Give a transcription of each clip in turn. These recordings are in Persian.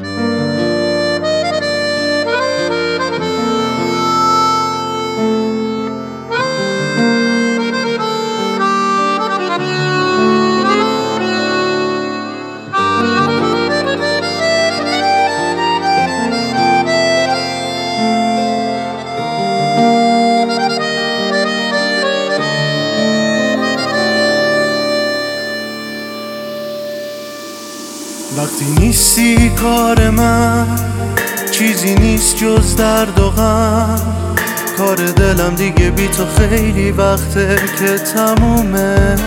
وقتی نیستی کار من چیزی نیست جز درد و غم. کار دلم دیگه بی تو خیلی وقته که تمومه.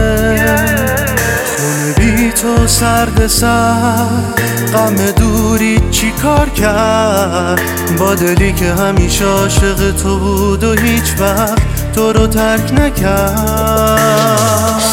خونه بی تو سرد سرد، غم دوری چی کار کرد با دلی که همیشه عاشق تو بود و هیچ وقت تو رو ترک نکرد.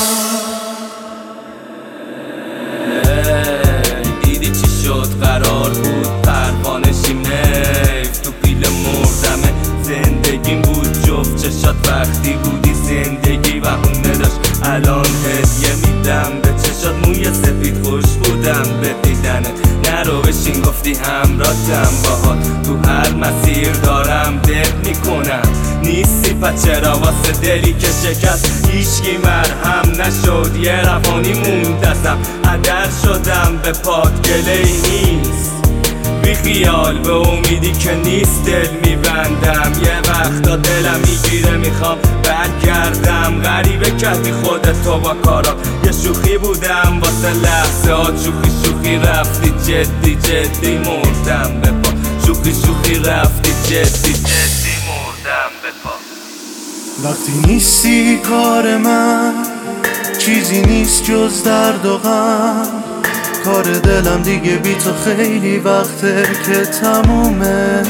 قرار بود پروانشیم حیف تو پیل مردمه. زندگیم بود جفت چشات وقتی بودی زندگی بهونه داشت. الان هدیه میدم به چشات موی سفید، خوش بودم به دیدنت. نرو بشین گفتی همراهتم باهات، تو هر مسیر دارم دل میکنم. نیستی پس چرا واسه دلی که شکست هیچکی مرهم نشد. یه روانی موندستم عدر شدم به پات گله‌ای نیست. بی خیال به امیدی که نیست دل میبندم. یه وقتا دلم میگیره میخوام برگردم. غریبه کردی خودت تو با کارات، یه شوخی بودم واسه لحظه ها. شوخی رفتی جدی جدی مردم به پا. شوخی رفتی جدی مردم به پا. وقتی نیستی کار من چیزی نیست جز درد و غم. کار دلم دیگه بی تو خیلی وقته که تمومه.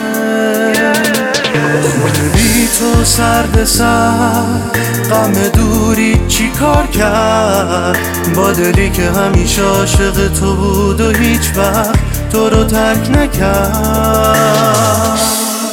خونه بی تو سرد سرد، غم دوری چی کار کرد با دلی که همیشه عاشق تو بود و هیچ وقت تو رو ترک نکرد.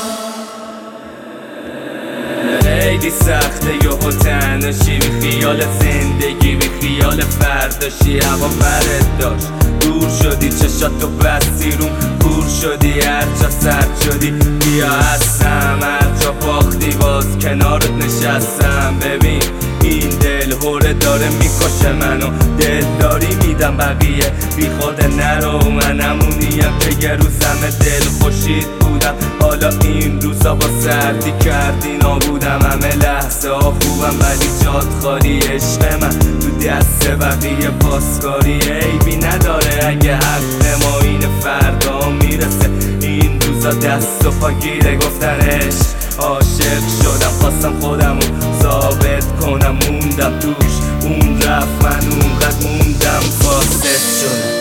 خیلی سخته یهو تنهاشی، بی خیال زندگی بی خیال فرداشی. هوا برت داشت دور شدی، چشاتو بستی روم کور شدی. هر جا سرد شدی بیا هستم، هر جا باختی باز کنارت نشستم. ببین این دل هوره داره میکشه منو، دل داری میدم بقیه بی خود نرو. من همونیم که یه روزم دل خوشید بودم، حالا این روزا با سردی کردی نابودم. همه لحظه ها خوبم ولی جات خالی. عشق من تو دست بقیه پاسکاری عیبی نداره اگه حق ما این فردا میرسه. این روزا دست و پا گیره گفتنش. عاشق شدم خواستم خودمو ثابت کنم، موندم توش اون رفت من اونقدر موندم فاسد شدم.